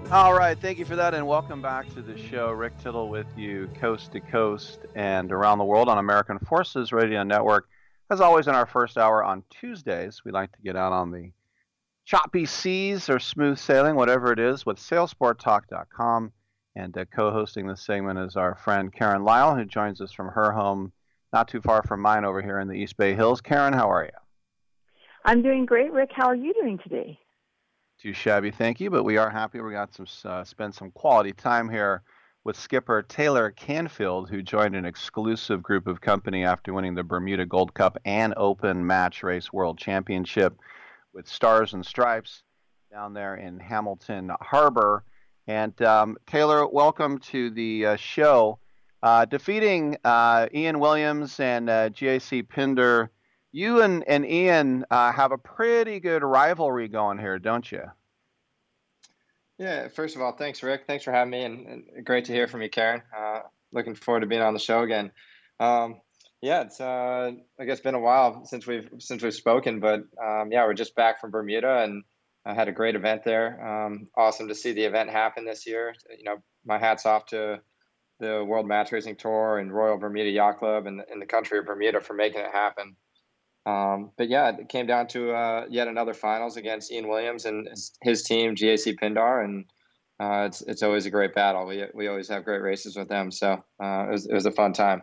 All right, thank you for that, and welcome back to the show. Rick Tittle with you, coast to coast and around the world on American Forces Radio Network. As always, in our first hour on Tuesdays, we like to get out on the choppy seas or smooth sailing, whatever it is, with SailsportTalk.com. And co-hosting this segment is our friend Karen Lyle, who joins us from her home, not too far from mine over here in the East Bay Hills. Karen, how are you? I'm doing great, Rick. How are you doing today? Too shabby, thank you, but we are happy. We got some spend some quality time here with skipper Taylor Canfield, who joined an exclusive group of company after winning the Bermuda Gold Cup and Open Match Race World Championship with Stars and Stripes down there in Hamilton Harbor. And Taylor, welcome to the show. Defeating Ian Williams and J.C. Pinder, you and Ian have a pretty good rivalry going here, don't you? Yeah, first of all, thanks, Rick. Thanks for having me, and great to hear from you, Karen. Looking forward to being on the show again. Yeah, it's I guess been a while since we've spoken, but yeah, we're just back from Bermuda, and I had a great event there. Awesome to see the event happen this year. You know, my hat's off to the World Match Racing Tour and Royal Bermuda Yacht Club and the country of Bermuda for making it happen. But yeah, it came down to yet another finals against Ian Williams and his team, GAC Pindar, and it's always a great battle. We always have great races with them, so it was a fun time.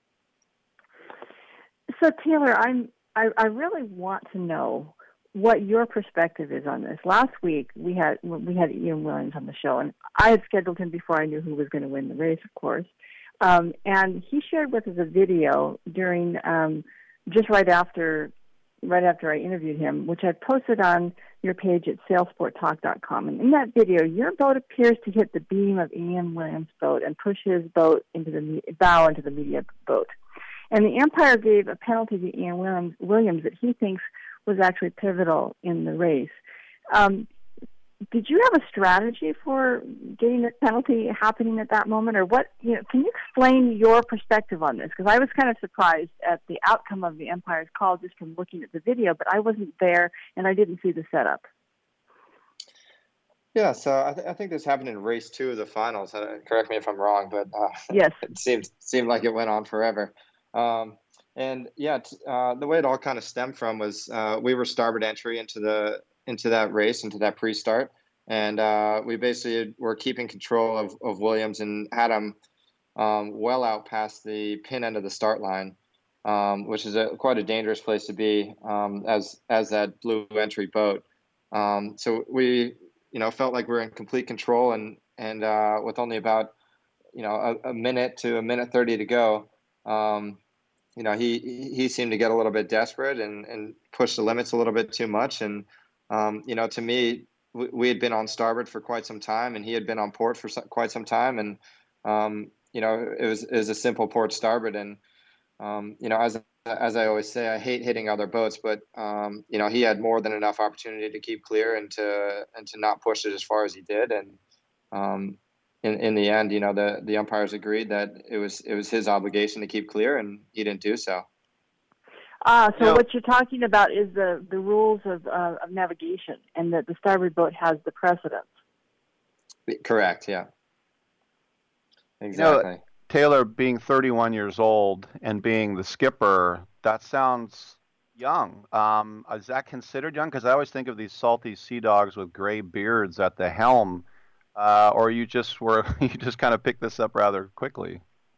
So Taylor, I really want to know what your perspective is on this. Last week we had Ian Williams on the show, and I had scheduled him before I knew who was going to win the race, of course. And he shared with us a video during just right after I interviewed him, which I posted on your page at SailsportTalk.com. And in that video, your boat appears to hit the beam of Ian Williams' boat and push his boat into the bow into the media boat. And the umpire gave a penalty to Ian Williams that he thinks was actually pivotal in the race. Did you have a strategy for getting the penalty happening at that moment, or what? You know, can you explain your perspective on this? Because I was kind of surprised at the outcome of the umpire's call just from looking at the video, but I wasn't there and I didn't see the setup. Yeah, so I think this happened in race 2 of the finals. Correct me if I'm wrong, but yes, it seemed like it went on forever. And yeah, the way it all kind of stemmed from was we were starboard entry into that race, into that pre-start. And we basically were keeping control of Williams and had him well out past the pin end of the start line, which is quite a dangerous place to be as that blue entry boat. So we, felt like we were in complete control, and with only about, a minute to a minute 30 to go, he seemed to get a little bit desperate and push the limits a little bit too much. And to me, we had been on starboard for quite some time, and he had been on port for quite some time. And, it was a simple port starboard. And, as I always say, I hate hitting other boats, but, he had more than enough opportunity to keep clear and to not push it as far as he did. And in the end, the umpires agreed that it was his obligation to keep clear, and he didn't do so. So what you're talking about is the rules of navigation, and that the starboard boat has the precedence. Correct, yeah. Exactly. Taylor, being 31 years old and being the skipper, that sounds young. Is that considered young? Because I always think of these salty sea dogs with gray beards at the helm, or you just kind of picked this up rather quickly.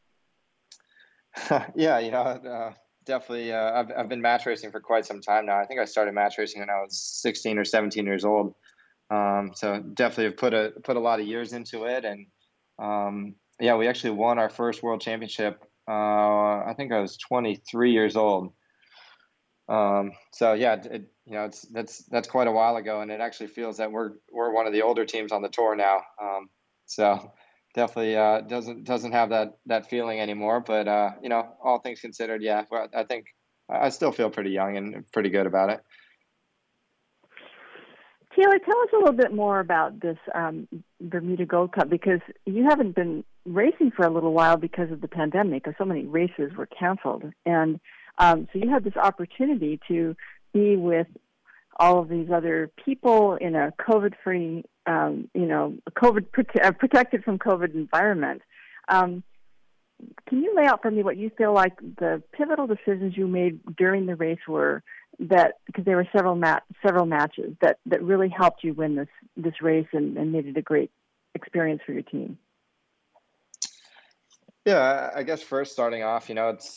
Yeah, definitely. I've been match racing for quite some time now. I think I started match racing when I was 16 or 17 years old. So definitely have put a lot of years into it. And yeah, we actually won our first world championship. I think I was 23 years old. So yeah, that's quite a while ago, and it actually feels that we're one of the older teams on the tour now. So definitely doesn't have that feeling anymore. But all things considered, yeah, I think I still feel pretty young and pretty good about it. Taylor, tell us a little bit more about this Bermuda Gold Cup, because you haven't been racing for a little while because of the pandemic, or so many races were canceled. And so you had this opportunity to be with all of these other people in a COVID-free, protected from COVID environment. Can you lay out for me what you feel like the pivotal decisions you made during the race were, that because there were several matches that really helped you win this race and made it a great experience for your team? Yeah, I guess first starting off,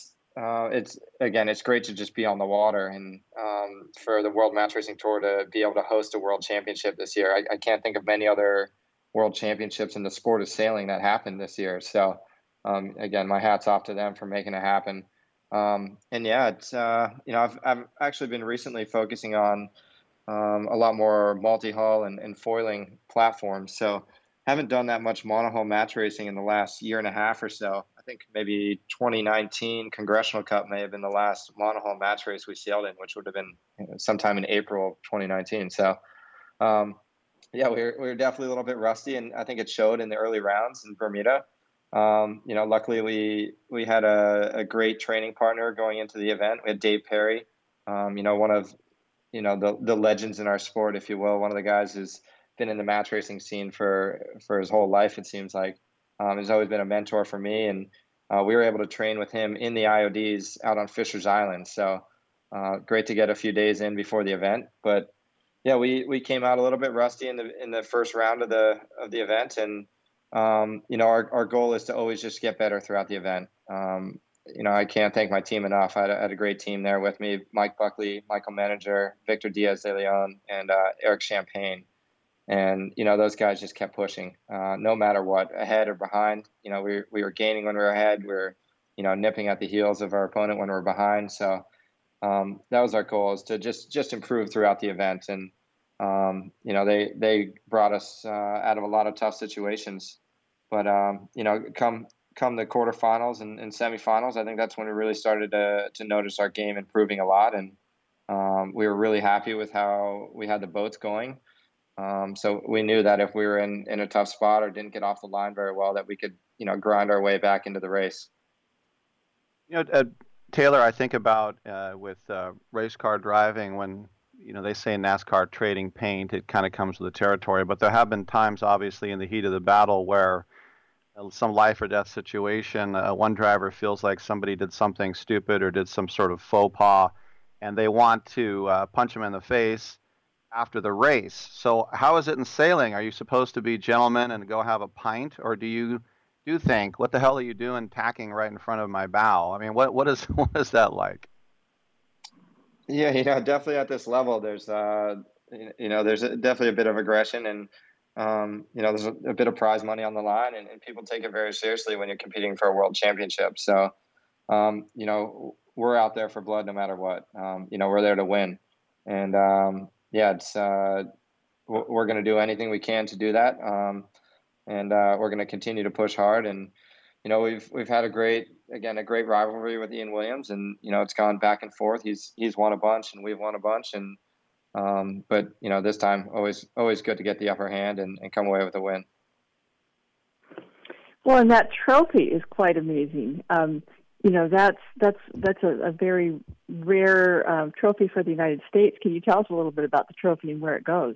it's great to just be on the water, and for the World Match Racing Tour to be able to host a World Championship this year. I can't think of many other World Championships in the sport of sailing that happened this year. So again, my hat's off to them for making it happen. And yeah, it's I've actually been recently focusing on a lot more multi-hull and foiling platforms. So haven't done that much monohull match racing in the last year and a half or so. I think maybe 2019 Congressional Cup may have been the last monohull match race we sailed in, which would have been sometime in April of 2019. So yeah, we were definitely a little bit rusty, and I think it showed in the early rounds in Bermuda. Luckily we had a great training partner going into the event. We had Dave Perry, one of the legends in our sport, if you will. One of the guys who's been in the match racing scene for his whole life, it seems like. He's always been a mentor for me, and we were able to train with him in the IODs out on Fisher's Island. So great to get a few days in before the event. But yeah, we came out a little bit rusty in the first round of the event, and our goal is to always just get better throughout the event. I can't thank my team enough. I had a great team there with me: Mike Buckley, Michael Manager, Victor Diaz de Leon, and Eric Champagne. And, those guys just kept pushing, no matter what, ahead or behind. We were gaining when we were ahead. We were, nipping at the heels of our opponent when we were behind. So that was our goal, is to just improve throughout the event. And, they brought us out of a lot of tough situations. But, come the quarterfinals and semifinals, I think that's when we really started to notice our game improving a lot. And we were really happy with how we had the boats going. So we knew that if we were in a tough spot or didn't get off the line very well, that we could, grind our way back into the race. Taylor, I think about with race car driving, when, they say NASCAR trading paint, it kind of comes with the territory. But there have been times, obviously, in the heat of the battle where some life or death situation, one driver feels like somebody did something stupid or did some sort of faux pas, and they want to punch him in the face after the race. So how is it in sailing? Are you supposed to be gentlemen and go have a pint, or do you think, what the hell are you doing tacking right in front of my bow? I mean, what is that like? Yeah, definitely at this level, there's definitely a bit of aggression, and there's a bit of prize money on the line, and people take it very seriously when you're competing for a world championship. So we're out there for blood no matter what. We're there to win, and yeah, it's we're going to do anything we can to do that, and we're going to continue to push hard. And we've had a great rivalry with Ian Williams, and it's gone back and forth. He's won a bunch, and we've won a bunch, and but this time always good to get the upper hand and come away with a win. Well, and that trophy is quite amazing. That's a very rare trophy for the United States. Can you tell us a little bit about the trophy and where it goes?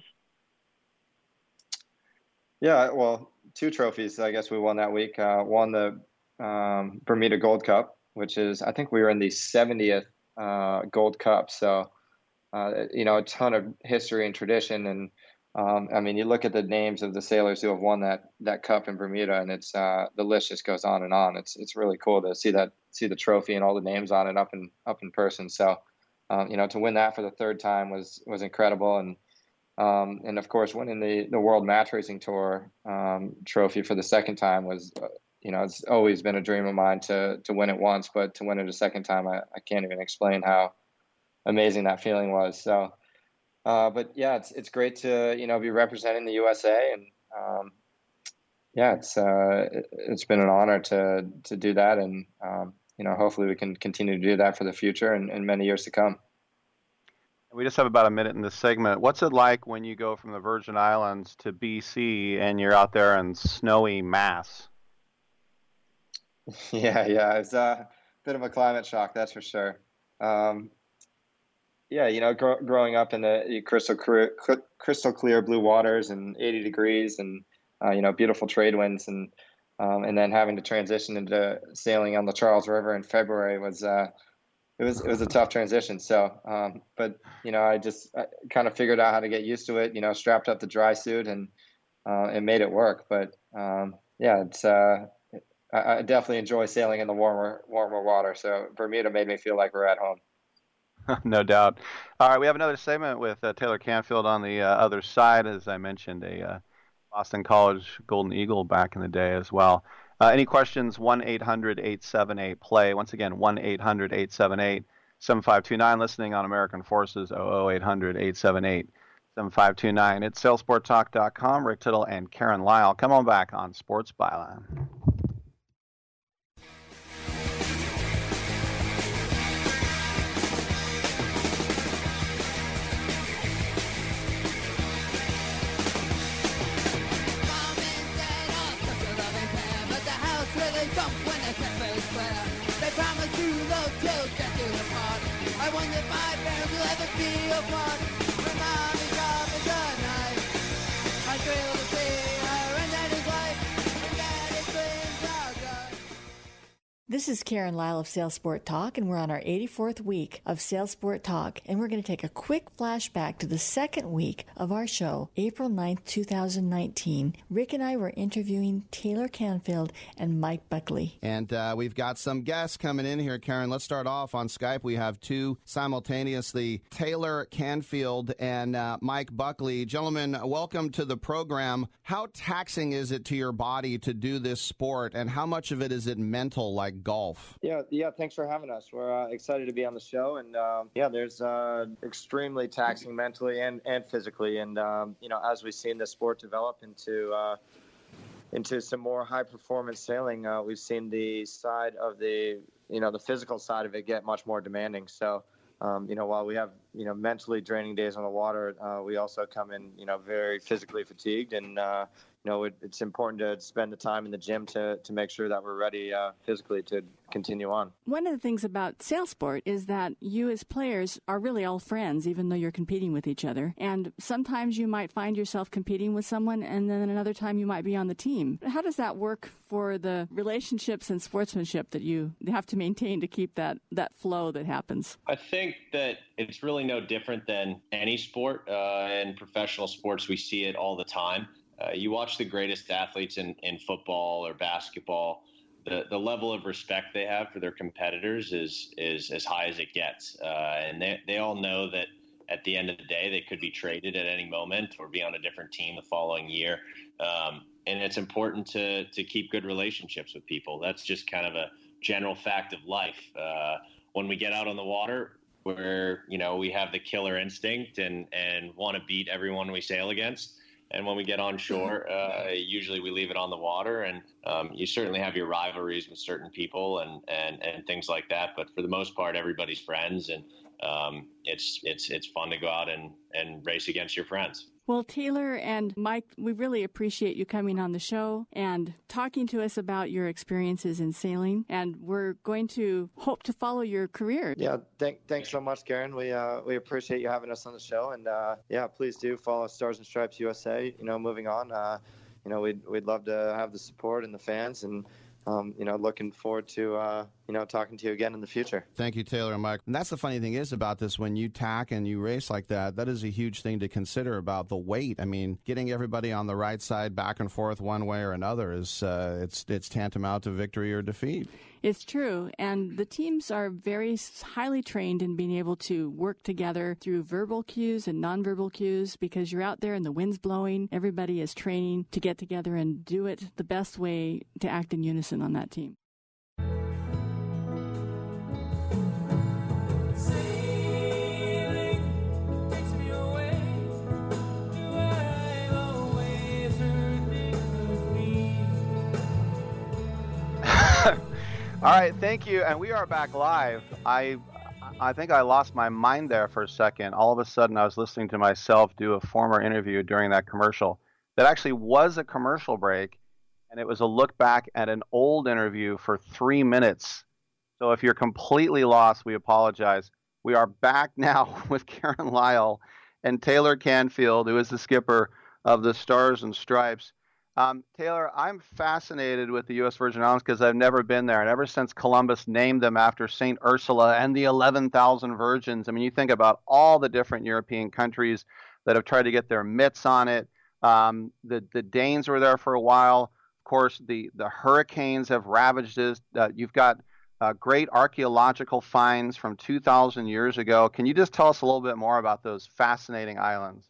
Yeah, well, 2 trophies I guess we won that week. Won the Bermuda Gold Cup, which is, I think we were in the 70th Gold Cup. So, a ton of history and tradition. And I mean, you look at the names of the sailors who have won that cup in Bermuda, and it's the list just goes on and on. It's really cool to see the trophy and all the names on it up in person. So, to win that for the 3rd time was incredible. And of course, winning the World Match Racing Tour trophy for the 2nd time was, it's always been a dream of mine to win it once, but to win it a 2nd time, I can't even explain how amazing that feeling was. So, but yeah, it's great to be representing the USA, and yeah, it's been an honor to do that, and hopefully we can continue to do that for the future and many years to come. We just have about a minute in this segment. What's it like when you go from the Virgin Islands to BC and you're out there in snowy Mass? Yeah, it's a bit of a climate shock, that's for sure. Yeah, growing up in the crystal clear blue waters and 80 degrees and beautiful trade winds and then having to transition into sailing on the Charles River in February was it was a tough transition. So, but I kind of figured out how to get used to it. Strapped up the dry suit and made it work. But yeah, it's I definitely enjoy sailing in the warmer water. So Bermuda made me feel like we're at home. No doubt. All right, we have another segment with Taylor Canfield on the other side. As I mentioned, a Boston College Golden Eagle back in the day as well. Any questions? 1-800-878-PLAY. Once again, 1-800-878-7529. Listening on American Forces, 00800-878-7529. It's SailSportTalk.com. Rick Tittle and Karen Lyle. Come on back on Sports Byline. They promise you love till death do them part. I wonder if my parents will ever be apart. When mommy dropped tonight, I'm thrilled to see her and daddy's wife, and daddy's twins are gone. This is Karen Lyle of Sailsport Talk, and we're on our 84th week of Sailsport Talk, and we're going to take a quick flashback to the second week of our show, April 9th, 2019. Rick and I were interviewing Taylor Canfield and Mike Buckley. And we've got some guests coming in here, Karen. Let's start off on Skype. We have two simultaneously, Taylor Canfield and Mike Buckley. Gentlemen, welcome to the program. How taxing is it to your body to do this sport, and how much of it is it mental, like golf? Yeah. Thanks for having us. We're excited to be on the show, and there's extremely taxing mentally and physically, and as we've seen the sport develop into some more high performance sailing, we've seen the side of the physical side of it get much more demanding. So, while we have mentally draining days on the water, we also come in very physically fatigued, and it's important to spend the time in the gym to make sure that we're ready physically to continue on. One of the things about sail sport is that you as players are really all friends, even though you're competing with each other. And sometimes you might find yourself competing with someone, and then another time you might be on the team. How does that work for the relationships and sportsmanship that you have to maintain to keep that flow that happens? I think that it's really no different than any sport. In professional sports, we see it all the time. You watch the greatest athletes in football or basketball, the level of respect they have for their competitors is as high as it gets. And they all know that at the end of the day, they could be traded at any moment or be on a different team the following year. And it's important to keep good relationships with people. That's just kind of a general fact of life. When we get out on the water, where we have the killer instinct and want to beat everyone we sail against. And when we get on shore, usually we leave it on the water, and you certainly have your rivalries with certain people and things like that. But for the most part, everybody's friends, and it's fun to go out and race against your friends. Well, Taylor and Mike, we really appreciate you coming on the show and talking to us about your experiences in sailing. And we're going to hope to follow your career. Yeah, thanks so much, Karen. We appreciate you having us on the show. And please do follow Stars and Stripes USA. Moving on, we'd love to have the support and the fans, and looking forward to talking to you again in the future. Thank you, Taylor and Mike. And that's the funny thing is about this, when you tack and you race like that, that is a huge thing to consider about the weight. I mean, getting everybody on the right side back and forth one way or another is it's tantamount to victory or defeat. It's true. And the teams are very highly trained in being able to work together through verbal cues and nonverbal cues, because you're out there and the wind's blowing. Everybody is training to get together and do it the best way to act in unison on that team. All right, thank you, and we are back live. I think I lost my mind there for a second. All of a sudden, I was listening to myself do a former interview during that commercial. That actually was a commercial break, and it was a look back at an old interview for 3 minutes. So if you're completely lost, we apologize. We are back now with Karen Lyle and Taylor Canfield, who is the skipper of the Stars and Stripes. Taylor, I'm fascinated with the U.S. Virgin Islands because I've never been there. And ever since Columbus named them after St. Ursula and the 11,000 virgins, I mean, you think about all the different European countries that have tried to get their mitts on it. The Danes were there for a while. Of course, the hurricanes have ravaged it. You've got great archaeological finds from 2,000 years ago. Can you just tell us a little bit more about those fascinating islands?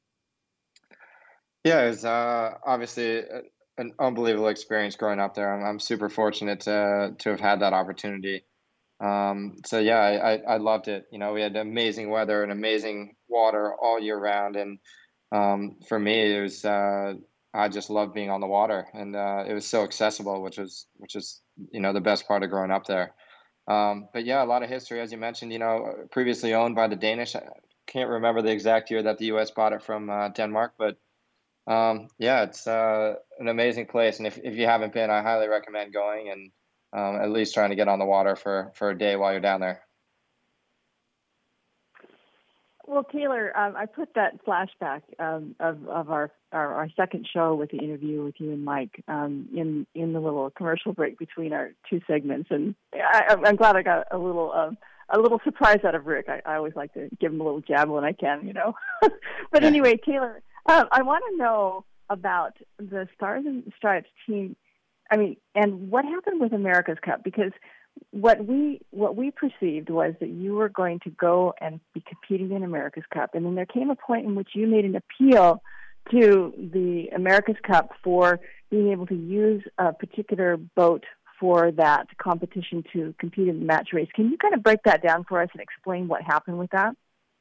Yeah, it was obviously an unbelievable experience growing up there. I'm super fortunate to have had that opportunity. So yeah, I loved it. You know, we had amazing weather and amazing water all year round, and for me, it was I just loved being on the water, and it was so accessible, which is you know the best part of growing up there. But yeah, a lot of history, as you mentioned. You know, previously owned by the Danish. I can't remember the exact year that the U.S. bought it from Denmark, but yeah, it's an amazing place, and if you haven't been, I highly recommend going and at least trying to get on the water for a day while you're down there. Well, Taylor, I put that flashback of our second show with the interview with you and Mike in the little commercial break between our two segments, and I'm glad I got a little surprise out of Rick. I always like to give him a little jab when I can, you know. But anyway, Taylor, I want to know about the Stars and Stripes team. I mean, and what happened with America's Cup? Because what we perceived was that you were going to go and be competing in America's Cup, and then there came a point in which you made an appeal to the America's Cup for being able to use a particular boat for that competition to compete in the match race. Can you kind of break that down for us and explain what happened with that?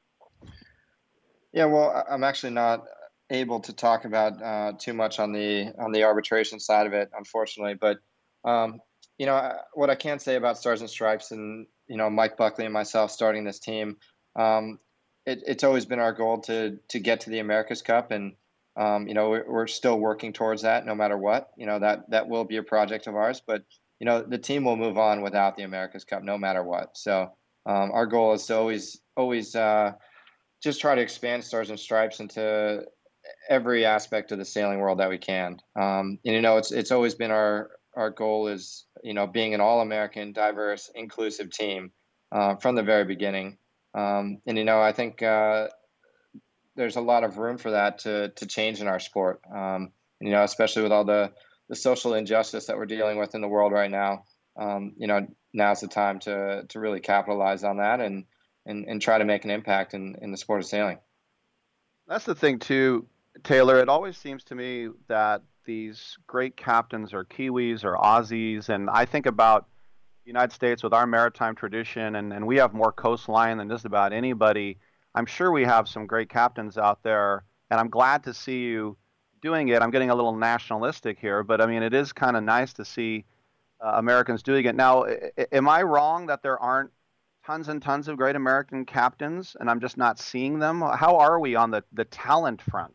Yeah, well, I'm actually not able to talk about too much on the arbitration side of it, unfortunately. But you know, what I can say about Stars and Stripes and you know Mike Buckley and myself starting this team, it's always been our goal to get to the America's Cup, and you know we're still working towards that no matter what. You know that will be a project of ours, but you know the team will move on without the America's Cup no matter what. So our goal is to always just try to expand Stars and Stripes into every aspect of the sailing world that we can. And, you know, it's always been our goal is, you know, being an all-American, diverse, inclusive team from the very beginning. And, you know, I think there's a lot of room for that to change in our sport. You know, especially with all the social injustice that we're dealing with in the world right now. You know, now's the time to really capitalize on that and try to make an impact in the sport of sailing. That's the thing too, Taylor. It always seems to me that these great captains are Kiwis or Aussies, and I think about the United States with our maritime tradition, and we have more coastline than just about anybody. I'm sure we have some great captains out there, and I'm glad to see you doing it. I'm getting a little nationalistic here, but I mean, it is kind of nice to see Americans doing it. Now, am I wrong that there aren't tons and tons of great American captains, and I'm just not seeing them? How are we on the talent front?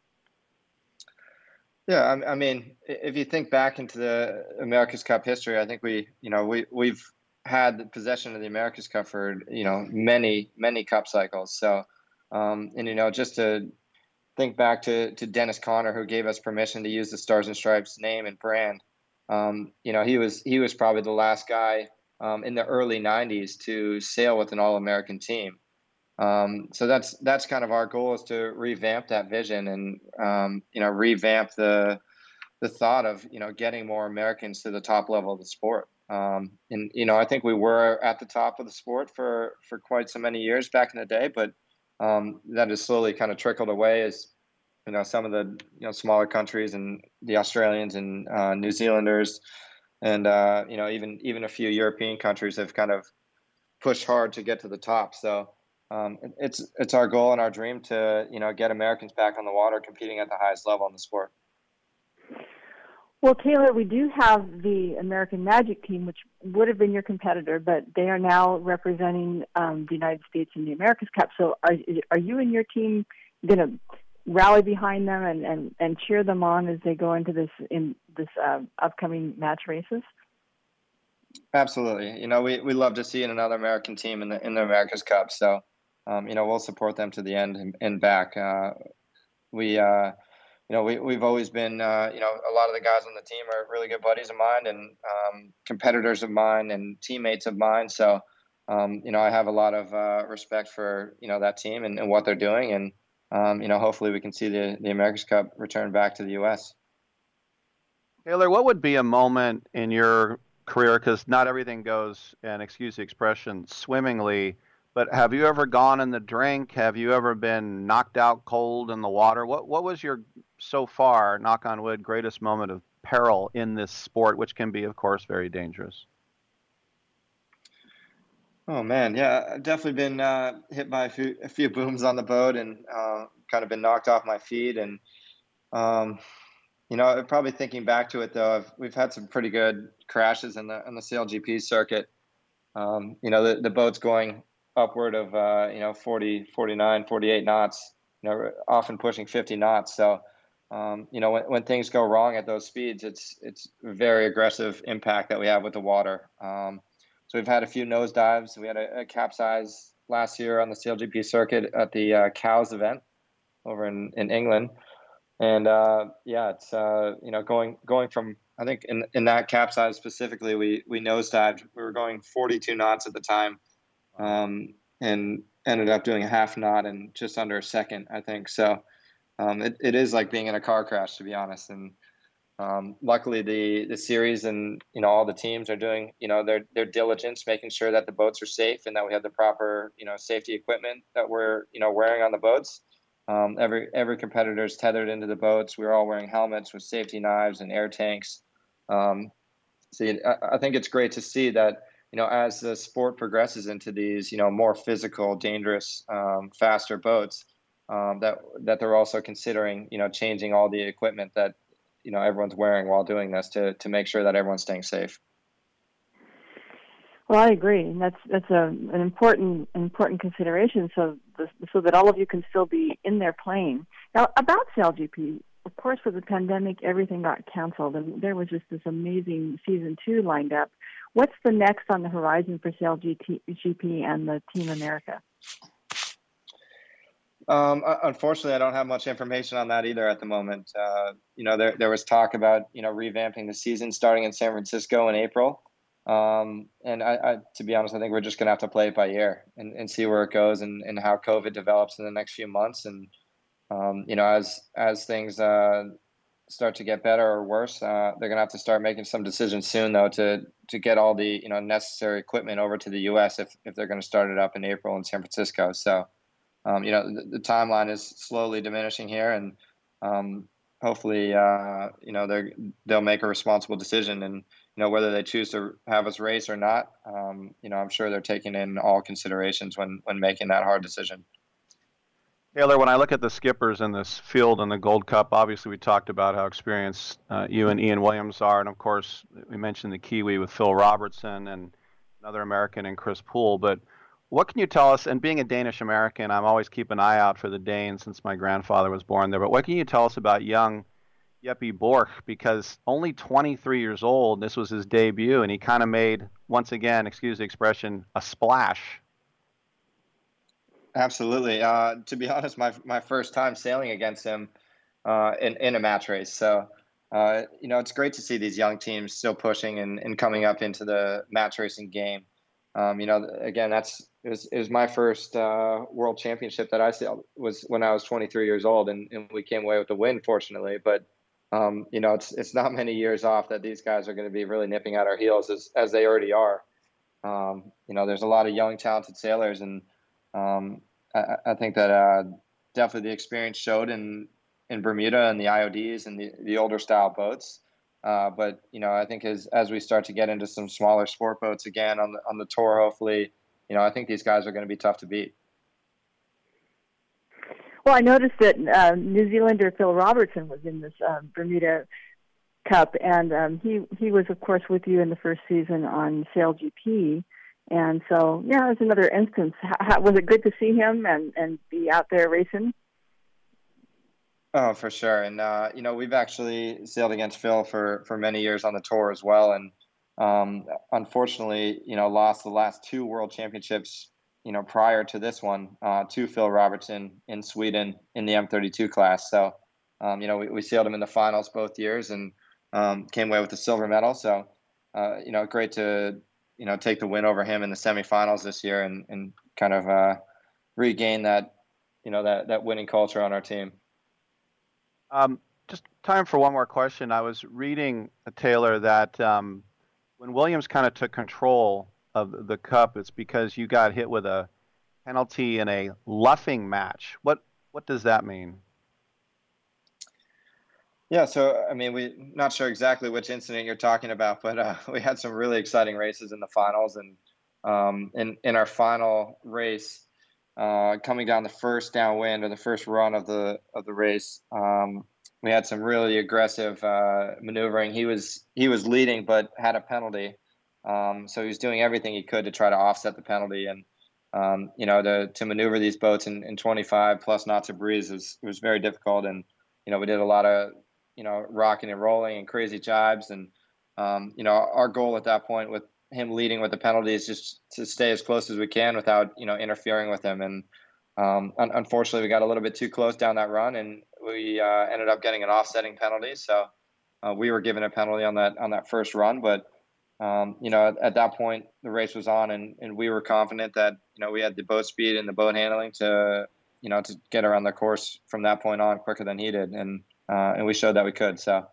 Yeah, I mean, if you think back into the America's Cup history, I think we've had the possession of the America's Cup for many cup cycles. So, and you know, just to think back to Dennis Conner, who gave us permission to use the Stars and Stripes name and brand. You know, he was probably the last guy in the early 90s to sail with an all-American team. So that's kind of our goal, is to revamp that vision and, revamp the thought of, getting more Americans to the top level of the sport. And, I think we were at the top of the sport for quite so many years back in the day, but that has slowly kind of trickled away as, some of the, smaller countries and the Australians and New Zealanders and, even a few European countries have kind of pushed hard to get to the top. So it's our goal and our dream to, get Americans back on the water competing at the highest level in the sport. Well, Taylor, we do have the American Magic team, which would have been your competitor, but they are now representing the United States in the America's Cup. So are you and your team going to rally behind them and cheer them on as they go into this upcoming match races? Absolutely. We love to see another American team in the America's Cup. So, we'll support them to the end and back. We've always been, a lot of the guys on the team are really good buddies of mine and competitors of mine and teammates of mine. So, I have a lot of respect for, that team and what they're doing. And, hopefully we can see the America's Cup return back to the U.S. Taylor, what would be a moment in your career, because not everything goes, and excuse the expression, swimmingly, but have you ever gone in the drink? Have you ever been knocked out cold in the water? What was your, so far, knock on wood, greatest moment of peril in this sport, which can be, of course, very dangerous? Oh man, yeah, I've definitely been hit by a few booms on the boat and kind of been knocked off my feet. And um, probably thinking back to it though, we've had some pretty good crashes in the CLGP circuit. The boat's going upward of 40, 49, 48 knots. Often pushing 50 knots. So when things go wrong at those speeds, it's very aggressive impact that we have with the water. So we've had a few nosedives. We had a capsize last year on the CLGP circuit at the Cows event over in England. And it's going from, I think in that capsize specifically, we nosedived. We were going 42 knots at the time, and ended up doing a half knot in just under a second, I think. So it is like being in a car crash, to be honest. And luckily the series and all the teams are doing their diligence, making sure that the boats are safe and that we have the proper safety equipment that we're wearing on the boats. Every competitor is tethered into the boats. We're all wearing helmets with safety knives and air tanks. I think it's great to see that as the sport progresses into these more physical, dangerous, faster boats, that they're also considering changing all the equipment that everyone's wearing while doing this to make sure that everyone's staying safe. Well, I agree, and that's an important consideration, so that all of you can still be in there playing. Now, about CLGP, of course, with the pandemic, everything got canceled, and there was just this amazing season 2 lined up. What's the next on the horizon for CLGP and the Team America? Unfortunately, I don't have much information on that either at the moment. There was talk about revamping the season starting in San Francisco in April. And I, to be honest, I think we're just going to have to play it by ear and see where it goes and how COVID develops in the next few months. And, as things start to get better or worse, they're going to have to start making some decisions soon, though, to get all the, necessary equipment over to the U.S. if they're going to start it up in April in San Francisco. So, the timeline is slowly diminishing here, and hopefully, they'll make a responsible decision. And whether they choose to have us race or not, I'm sure they're taking in all considerations when making that hard decision. Taylor, when I look at the skippers in this field in the Gold Cup, obviously we talked about how experienced you and Ian Williams are, and of course we mentioned the Kiwi with Phil Robertson and another American in Chris Poole. But what can you tell us, and being a Danish American, I'm always keep an eye out for the Danes since my grandfather was born there, but what can you tell us about young Jeppe Borch, because only 23 years old, this was his debut, and he kind of made, once again, excuse the expression, a splash. Absolutely. To be honest, my first time sailing against him in a match race. So, it's great to see these young teams still pushing and coming up into the match racing game. Again, it was my first world championship that I sailed was when I was 23 years old, and we came away with the win, fortunately. But it's not many years off that these guys are going to be really nipping at our heels as they already are. There's a lot of young, talented sailors, and I think that definitely the experience showed in Bermuda and the IODs and the older style boats. But I think as we start to get into some smaller sport boats again on the tour, hopefully, I think these guys are going to be tough to beat. Well, I noticed that New Zealander Phil Robertson was in this Bermuda Cup, and he was, of course, with you in the first season on SailGP. And so, yeah, it's another instance. Was it good to see him and be out there racing? Oh, for sure. And, we've actually sailed against Phil for many years on the tour as well. And, unfortunately, lost the last two World Championships, prior to this one, to Phil Robertson in Sweden in the M32 class. So, we sailed him in the finals both years and came away with the silver medal. So, great to, take the win over him in the semifinals this year and kind of regain that, that winning culture on our team. Just time for one more question. I was reading, Taylor, that when Williams kind of took control of the Cup, it's because you got hit with a penalty in a luffing match. What does that mean? Yeah, so we're not sure exactly which incident you're talking about, but we had some really exciting races in the finals, and in our final race, coming down the first downwind or the first run of the race, we had some really aggressive maneuvering. He was leading, but had a penalty, so he was doing everything he could to try to offset the penalty, and to maneuver these boats in 25 plus knots of breeze was very difficult, and we did a lot of rocking and rolling and crazy jibes, and our goal at that point with him leading with the penalty is just to stay as close as we can without interfering with him, and unfortunately we got a little bit too close down that run, and we ended up getting an offsetting penalty. So we were given a penalty on that first run, but at that point the race was on, and we were confident that we had the boat speed and the boat handling to get around the course from that point on quicker than he did, and we showed that we could. So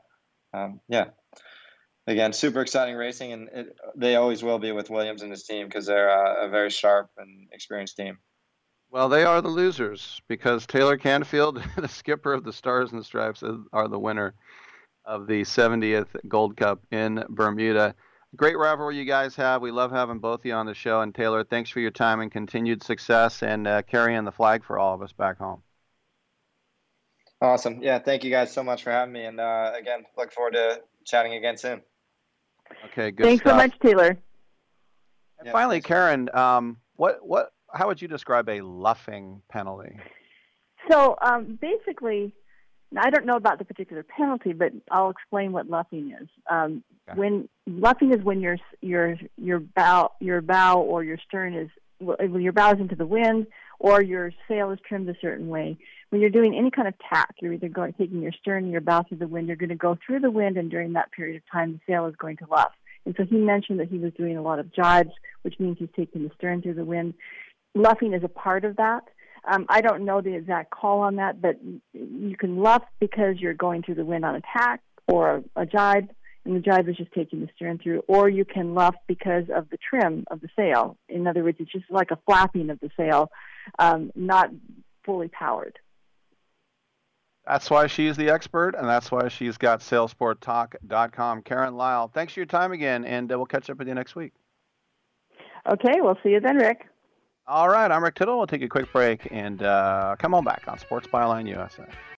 again, super exciting racing, and they always will be with Williams and his team because they're a very sharp and experienced team. Well, they are the losers because Taylor Canfield, the skipper of the Stars and Stripes, are the winner of the 70th Gold Cup in Bermuda. Great rivalry you guys have. We love having both of you on the show. And Taylor, thanks for your time and continued success and carrying the flag for all of us back home. Awesome. Yeah, thank you guys so much for having me. And again, look forward to chatting again soon. Okay, good Thanks stuff. so much, Taylor. And finally, Karen, how would you describe a luffing penalty? So basically, I don't know about the particular penalty, but I'll explain what luffing is. When luffing is when your bow or your stern is when your bow is into the wind or your sail is trimmed a certain way. When you're doing any kind of tack, you're either taking your stern and your bow through the wind. You're going to go through the wind, and during that period of time, the sail is going to luff. And so he mentioned that he was doing a lot of jibes, which means he's taking the stern through the wind. Luffing is a part of that. I don't know the exact call on that, but you can luff because you're going through the wind on a tack or a jibe, and the jibe is just taking the stern through, or you can luff because of the trim of the sail. In other words, it's just like a flapping of the sail, not fully powered. That's why she's the expert, and that's why she's got SailsportTalk.com. Karen Lyle, thanks for your time again, and we'll catch up with you next week. Okay, we'll see you then, Rick. All right, I'm Rick Tittle. We'll take a quick break and come on back on Sports Byline USA.